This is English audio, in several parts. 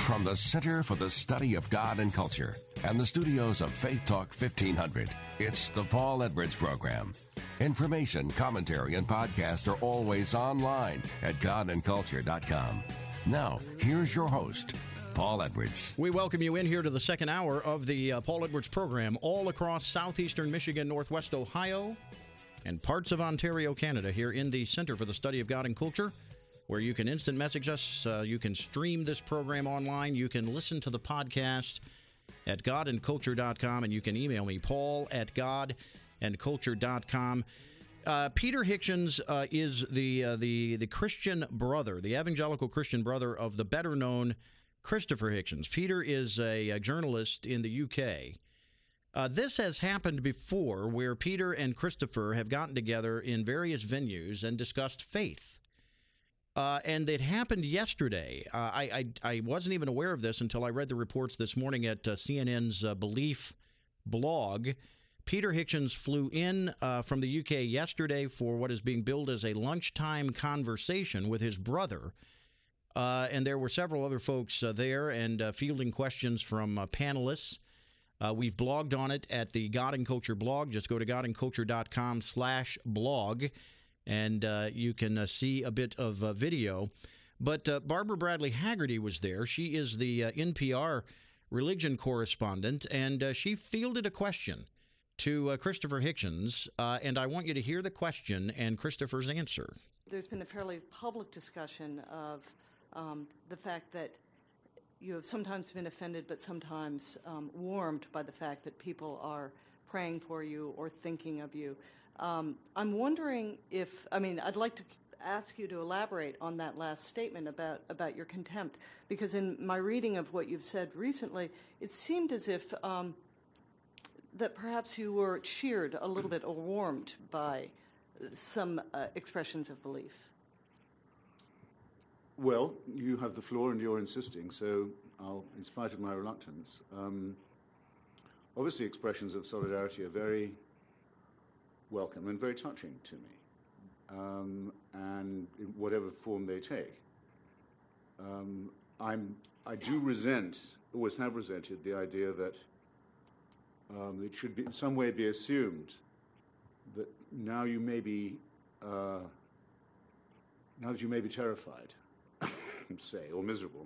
From the Center for the Study of God and Culture and the studios of Faith Talk 1500, it's the Paul Edwards Program. Information, commentary, and podcasts are always online at godandculture.com. Now, here's your host, Paul Edwards. We welcome you in here to the second hour of the Paul Edwards Program, all across southeastern Michigan, northwest Ohio, and parts of Ontario, Canada, here in the Center for the Study of God and Culture, where you can instant message us, you can stream this program online, you can listen to the podcast at godandculture.com, and you can email me, paul@godandculture.com. Peter Hitchens is the Christian brother, the evangelical Christian brother of the better-known Christopher Hitchens. Peter is a journalist in the UK. This has happened before, where Peter and Christopher have gotten together in various venues and discussed faith. And it happened yesterday. I wasn't even aware of this until I read the reports this morning at CNN's Belief blog. Peter Hitchens flew in from the UK yesterday for what is being billed as a lunchtime conversation with his brother. And there were several other folks there and fielding questions from panelists. We've blogged on it at the God and Culture blog. Just go to godandculture.com/blog. And you can see a bit of video. But Barbara Bradley Haggerty was there. She is the NPR religion correspondent, and she fielded a question to Christopher Hitchens, and I want you to hear the question and Christopher's answer. There's been a fairly public discussion of the fact that you have sometimes been offended, but sometimes warmed by the fact that people are praying for you or thinking of you. I'm wondering I'd like to ask you to elaborate on that last statement about your contempt, because in my reading of what you've said recently, it seemed as if that perhaps you were cheered a little bit or warmed by some expressions of belief. Well, you have the floor and you're insisting, so I'll, in spite of my reluctance, obviously expressions of solidarity are very welcome and very touching to me, and in whatever form they take. I do resent, always have resented, the idea that it should be in some way be assumed that now that you may be terrified, say, or miserable,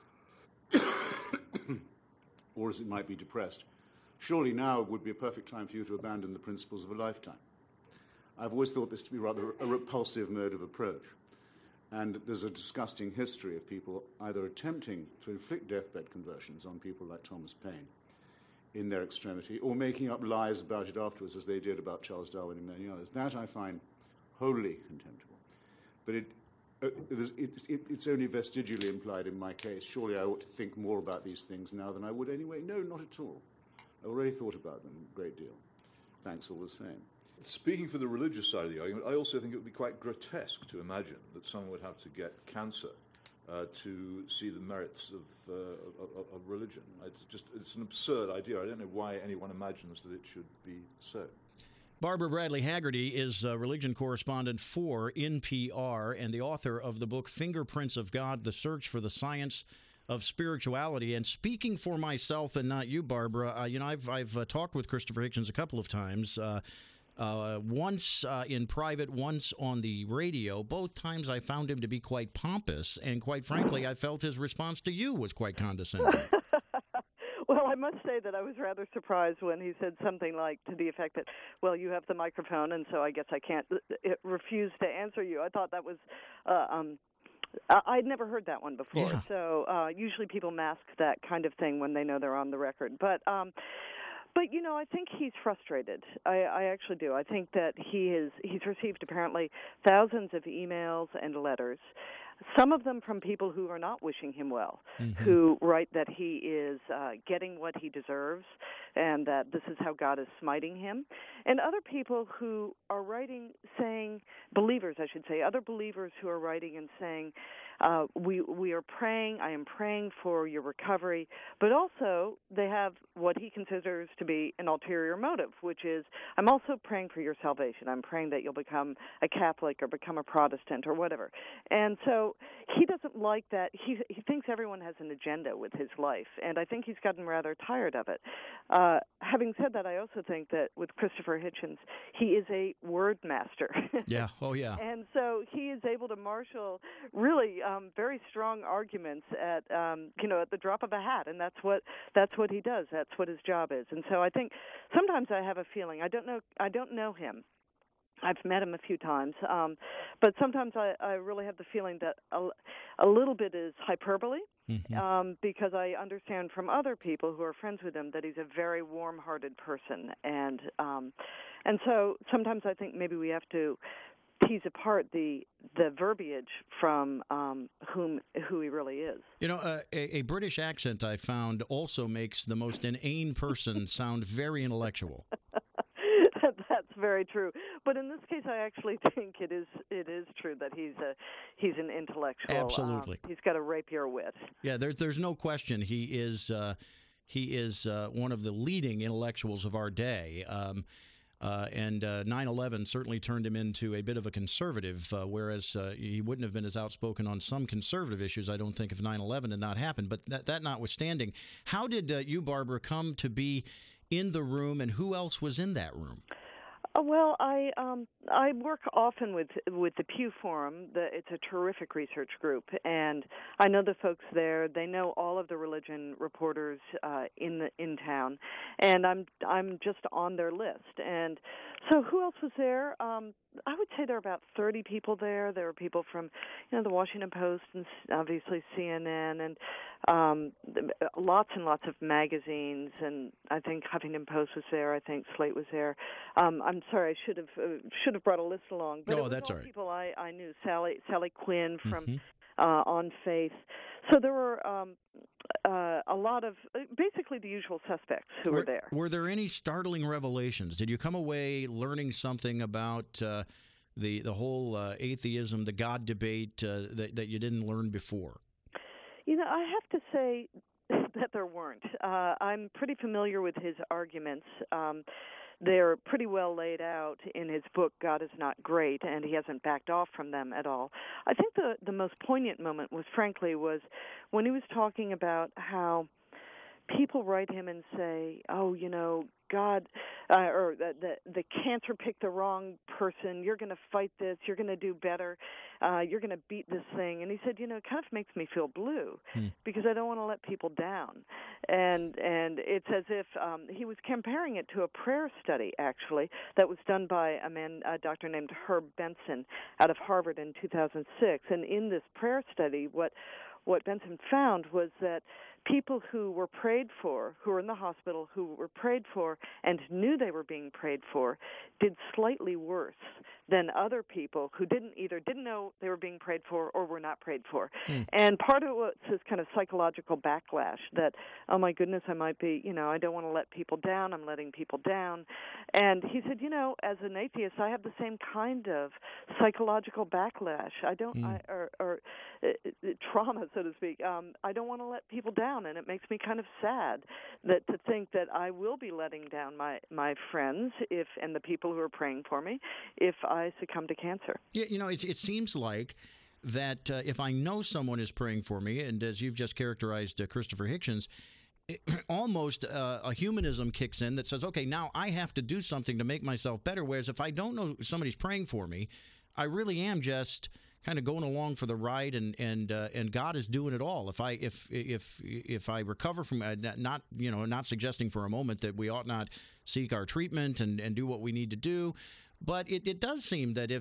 or as it might be, depressed, surely now would be a perfect time for you to abandon the principles of a lifetime. I've always thought this to be rather a repulsive mode of approach. And there's a disgusting history of people either attempting to inflict deathbed conversions on people like Thomas Paine in their extremity, or making up lies about it afterwards, as they did about Charles Darwin and many others. That I find wholly contemptible. But it's only vestigially implied in my case. Surely I ought to think more about these things now than I would anyway. No, not at all. I already thought about them a great deal. Thanks all the same. Speaking for the religious side of the argument, I also think it would be quite grotesque to imagine that someone would have to get cancer to see the merits of religion. It's an absurd idea. I don't know why anyone imagines that it should be so. Barbara Bradley Haggerty is a religion correspondent for NPR and the author of the book Fingerprints of God, The Search for the Science of Spirituality. And speaking for myself and not you, Barbara, I've talked with Christopher Hitchens a couple of times, once in private, once on the radio. Both times I found him to be quite pompous, and quite frankly, I felt his response to you was quite condescending. Well, I must say that I was rather surprised when he said something like to the effect that, well, you have the microphone, and so I guess I can't refuse to answer you. I thought that was I'd never heard that one before. Yeah. So usually people mask that kind of thing when they know they're on the record. But I think he's frustrated. I actually do. I think that he's received apparently thousands of emails and letters, some of them from people who are not wishing him well, who write that he is getting what he deserves and that this is how God is smiting him, and other people who are writing saying, believers I should say, other believers who are writing and saying, we are praying, I am praying for your recovery, but also they have what he considers to be an ulterior motive, which is, I'm also praying for your salvation. I'm praying that you'll become a Catholic or become a Protestant or whatever. And so so he doesn't like that. He thinks everyone has an agenda with his life, and I think he's gotten rather tired of it. Having said that, I also think that with Christopher Hitchens, he is a word master. Yeah. Oh, yeah. And so he is able to marshal really very strong arguments at at the drop of a hat, and that's what he does. That's what his job is. And so I think sometimes I have a feeling. I don't know him. I've met him a few times, but sometimes I really have the feeling that a little bit is hyperbole, because I understand from other people who are friends with him that he's a very warm-hearted person, and so sometimes I think maybe we have to tease apart the verbiage from who he really is. You know, a British accent I found also makes the most inane person sound very intellectual. That's very true. But in this case, I actually think it is true that he's an intellectual. Absolutely. He's got a rapier wit. Yeah, there's no question he is one of the leading intellectuals of our day. And 9/11 certainly turned him into a bit of a conservative, whereas he wouldn't have been as outspoken on some conservative issues, I don't think, if 9/11 had not happened. But that notwithstanding, how did you, Barbara, come to be in the room, and who else was in that room? Well, I work often with the Pew Forum. It's a terrific research group, and I know the folks there. They know all of the religion reporters in town, and I'm just on their list. And so, who else was there? I would say there are about 30 people there. There were people from, the Washington Post and obviously CNN, and lots and lots of magazines. And I think Huffington Post was there. I think Slate was there. I'm sorry, I should have brought a list along. But it was that's all all right. people I knew. Sally Quinn from On Faith. So there were a lot of basically the usual suspects who were there. Were there any startling revelations? Did you come away learning something about the whole atheism, the God debate that you didn't learn before? I have to say that there weren't. I'm pretty familiar with his arguments. They're pretty well laid out in his book, God is Not Great, and he hasn't backed off from them at all. I think the most poignant moment was when he was talking about how people write him and say, God, or the cancer picked the wrong person, you're going to fight this, you're going to do better, you're going to beat this thing. And he said, it kind of makes me feel blue because I don't want to let people down. And it's as if he was comparing it to a prayer study, actually, that was done by a doctor named Herb Benson out of Harvard in 2006. And in this prayer study, what Benson found was that people who were prayed for, who were in the hospital, who were prayed for and knew they were being prayed for, did slightly worse than other people who didn't know they were being prayed for or were not prayed for. And part of it was this kind of psychological backlash that, oh my goodness, I might be, I don't want to let people down, I'm letting people down. And he said, as an atheist, I have the same kind of psychological backlash. I don't, or trauma, so to speak. I don't want to let people down, and it makes me kind of sad that to think that I will be letting down my friends and the people who are praying for me if I succumb to cancer. Yeah, it seems like that if I know someone is praying for me, and as you've just characterized Christopher Hitchens, almost a humanism kicks in that says, okay, now I have to do something to make myself better, whereas if I don't know somebody's praying for me, I really am just kind of going along for the ride, and God is doing it all. If I recover from not suggesting for a moment that we ought not seek our treatment and do what we need to do, but it does seem that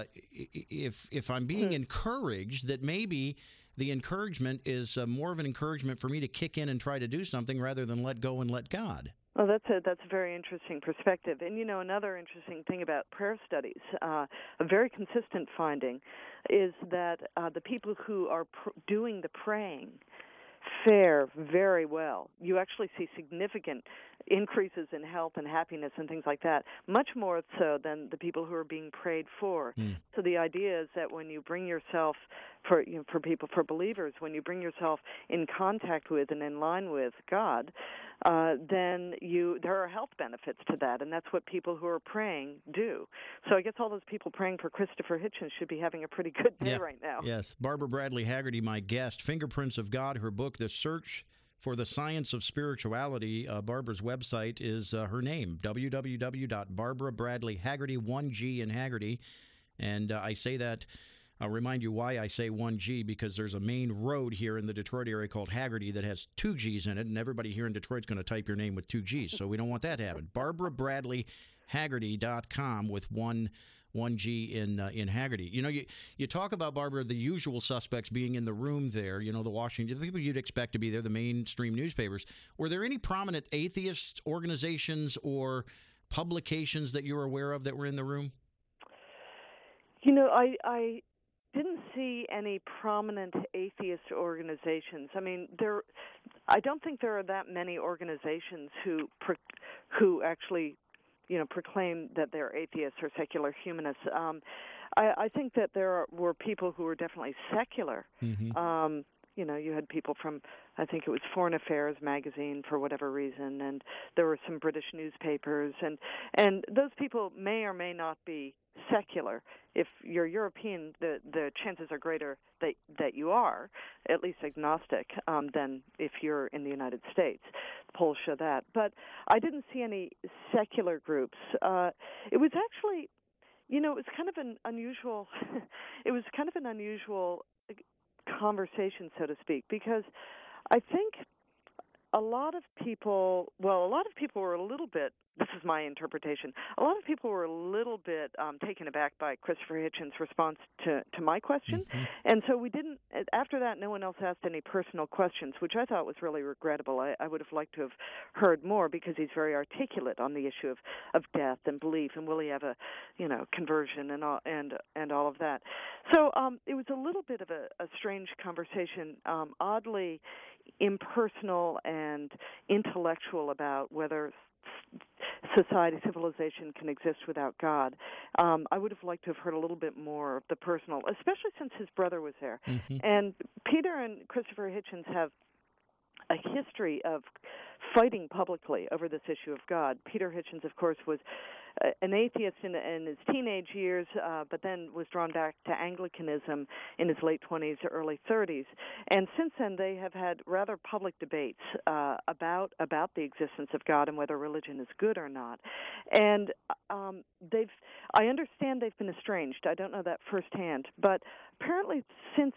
if I'm being encouraged, that maybe the encouragement is more of an encouragement for me to kick in and try to do something rather than let go and let God. Well, that's a very interesting perspective. And, another interesting thing about prayer studies, a very consistent finding, is that the people who are doing the praying fare very well. You actually see significant increases in health and happiness and things like that, much more so than the people who are being prayed for. So the idea is that when you bring yourself, for believers, when you bring yourself in contact with and in line with God, then there are health benefits to that, and that's what people who are praying do. So I guess all those people praying for Christopher Hitchens should be having a pretty good day right now. Yes. Barbara Bradley Haggerty, my guest. Fingerprints of God, her book, The Search for the Science of Spirituality. Barbara's website is her name, www.barbarabradleyhaggerty, 1G in Haggerty. And I say that, I'll remind you why I say 1G, because there's a main road here in the Detroit area called Haggerty that has 2 G's in it, and everybody here in Detroit's going to type your name with 2 G's, so we don't want that to happen. BarbaraBradleyHaggerty.com with 1G in Haggerty. You know, you talk about, Barbara, the usual suspects being in the room there, you know, the Washington, the people you'd expect to be there, the mainstream newspapers. Were there any prominent atheist organizations or publications that you were aware of that were in the room? You know, I didn't see any prominent atheist organizations. I mean, I don't think there are that many organizations who actually, you know, proclaim that they're atheists or secular humanists. I think that there were people who were definitely secular. Mm-hmm. You know, you had people from, I think it was Foreign Affairs magazine for whatever reason, and there were some British newspapers, and those people may or may not be secular. If you're European, the chances are greater that you are at least agnostic than if you're in the United States. The polls show that. But I didn't see any secular groups. It was actually, you know, it was kind of an unusual. It was kind of an unusual conversation, so to speak, because I think a lot of people were a little bit, this is my interpretation, a lot of people were a little bit taken aback by Christopher Hitchens' response to my question. Mm-hmm. And so after that, no one else asked any personal questions, which I thought was really regrettable. I would have liked to have heard more, because he's very articulate on the issue of death and belief, and will he have a, you know, conversion and all of that. So it was a little bit of a strange conversation, oddly impersonal and intellectual about whether civilization can exist without God. I would have liked to have heard a little bit more of the personal, especially since his brother was there. Mm-hmm. And Peter and Christopher Hitchens have a history of fighting publicly over this issue of God. Peter Hitchens, of course, was an atheist in his teenage years, but then was drawn back to Anglicanism in his late 20s, early 30s. And since then, they have had rather public debates about the existence of God and whether religion is good or not. And I understand they've been estranged. I don't know that firsthand, but apparently since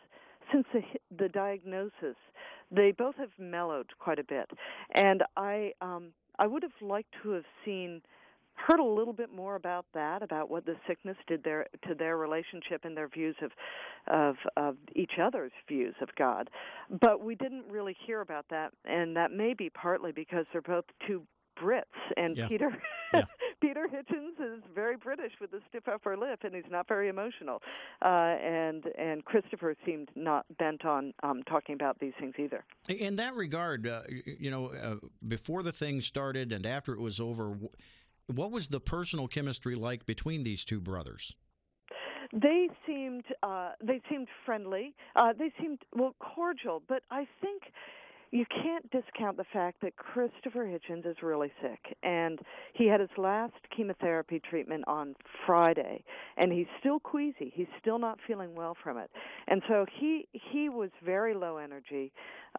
the diagnosis, they both have mellowed quite a bit. And I would have liked to have heard a little bit more about that, about what the sickness did to their relationship and their views of each other's views of God. But we didn't really hear about that, and that may be partly because they're both two Brits, and yeah. Peter Hitchens is very British with a stiff upper lip, and he's not very emotional. And Christopher seemed not bent on talking about these things either. In that regard, before the thing started and after it was over, what was the personal chemistry like between these two brothers? They seemed friendly. They seemed cordial, but I think you can't discount the fact that Christopher Hitchens is really sick, and he had his last chemotherapy treatment on Friday, and he's still queasy. He's still not feeling well from it, and so he was very low energy.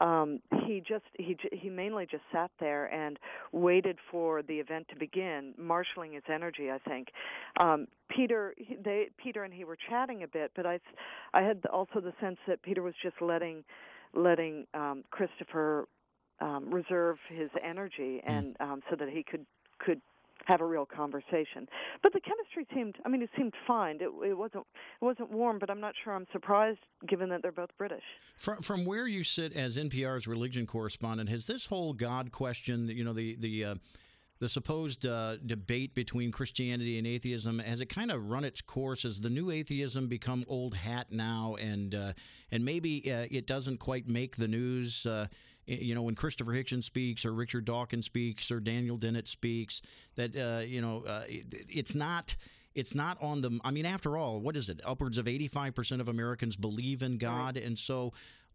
He mainly just sat there and waited for the event to begin, marshaling his energy, I think. Peter and he were chatting a bit, but I had also the sense that Peter was just letting Christopher reserve his energy and so that he could have a real conversation. But the chemistry seemed fine. It wasn't warm, but I'm not sure I'm surprised given that they're both British. From where you sit as NPR's religion correspondent, has this whole God question, the supposed debate between Christianity and atheism, has it kind of run its course? Has the new atheism become old hat now, and maybe it doesn't quite make the news when Christopher Hitchens speaks or Richard Dawkins speaks or Daniel Dennett speaks, that it's not on them. I mean, after all, what is it? Upwards of 85% of Americans believe in God, right. And so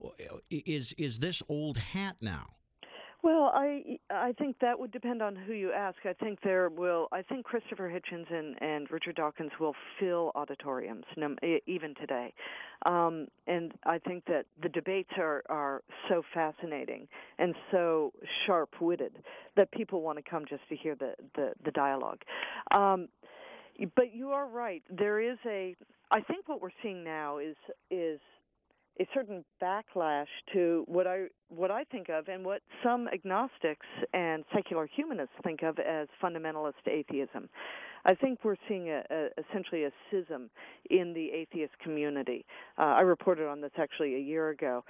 is this old hat now? Well, I think that would depend on who you ask. I think Christopher Hitchens and Richard Dawkins will fill auditoriums even today, and I think that the debates are so fascinating and so sharp-witted that people want to come just to hear the dialogue. But you are right. There is I think what we're seeing now is a certain backlash to what I think of and what some agnostics and secular humanists think of as fundamentalist atheism. I think we're seeing essentially a schism in the atheist community. I reported on this actually a year ago,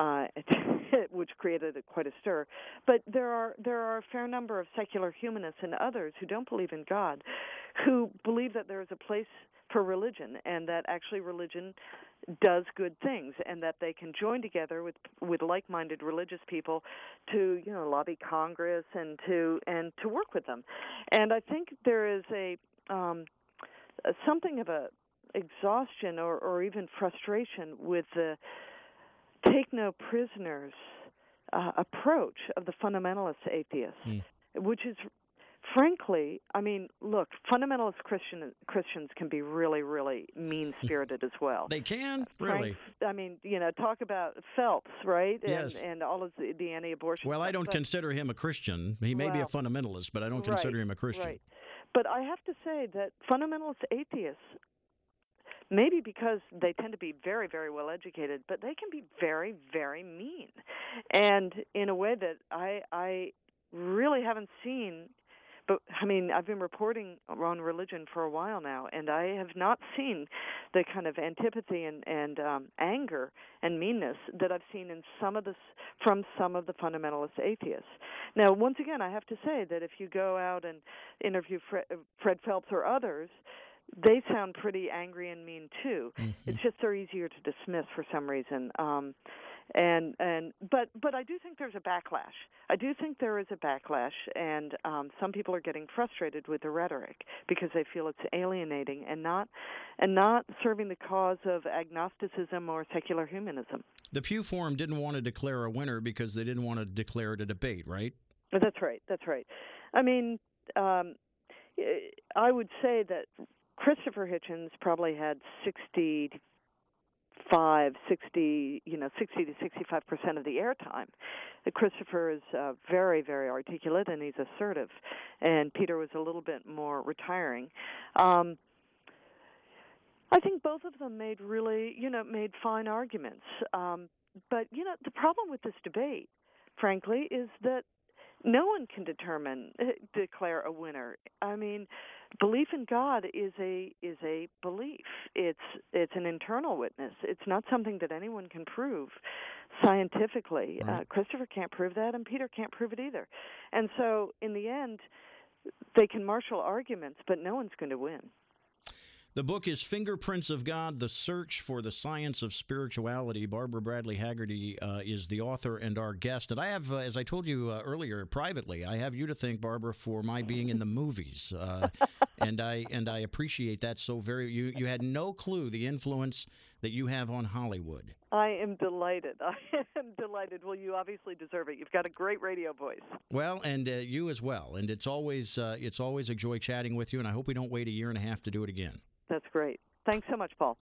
which created quite a stir. But there are a fair number of secular humanists and others who don't believe in God, who believe that there is a place for religion and that actually religion does good things, and that they can join together with like-minded religious people to lobby Congress and to work with them. And I think there is something of a exhaustion or even frustration with the take no prisoners approach of the fundamentalist atheists, which is, frankly, I mean, look, fundamentalist Christians can be really, really mean-spirited as well. They can, really. Talk about Phelps, right? Yes. And all of the anti-abortion Well, stuff. I don't consider him a Christian. He may be a fundamentalist, but I don't consider him a Christian. Right. But I have to say that fundamentalist atheists, maybe because they tend to be very, very well educated, but they can be very, very mean. And in a way that I really haven't seen. But, I mean, I've been reporting on religion for a while now, and I have not seen the kind of antipathy and anger and meanness that I've seen from some of the fundamentalist atheists. Now, once again, I have to say that if you go out and interview Fred Phelps or others, they sound pretty angry and mean, too. Mm-hmm. It's just they're easier to dismiss for some reason. But I do think there's a backlash. I do think there is a backlash, and some people are getting frustrated with the rhetoric because they feel it's alienating and not serving the cause of agnosticism or secular humanism. The Pew Forum didn't want to declare a winner because they didn't want to declare it a debate, right? That's right. I mean, I would say that Christopher Hitchens probably had 60 to 65% of the airtime. Christopher is very, very articulate, and he's assertive. And Peter was a little bit more retiring. I think both of them made fine arguments. But the problem with this debate, frankly, is that no one can declare a winner. I mean, belief in God is a belief. It's an internal witness. It's not something that anyone can prove scientifically. Right. Christopher can't prove that, and Peter can't prove it either. And so, in the end, they can marshal arguments, but no one's going to win. The book is Fingerprints of God, The Search for the Science of Spirituality. Barbara Bradley Haggerty is the author and our guest. And I have, as I told you earlier privately, I have you to thank, Barbara, for my being in the movies. And I appreciate that so very. You had no clue the influence that you have on Hollywood. I am delighted. Well, you obviously deserve it. You've got a great radio voice. Well, and you as well. And it's always a joy chatting with you, and I hope we don't wait a year and a half to do it again. That's great. Thanks so much, Paul.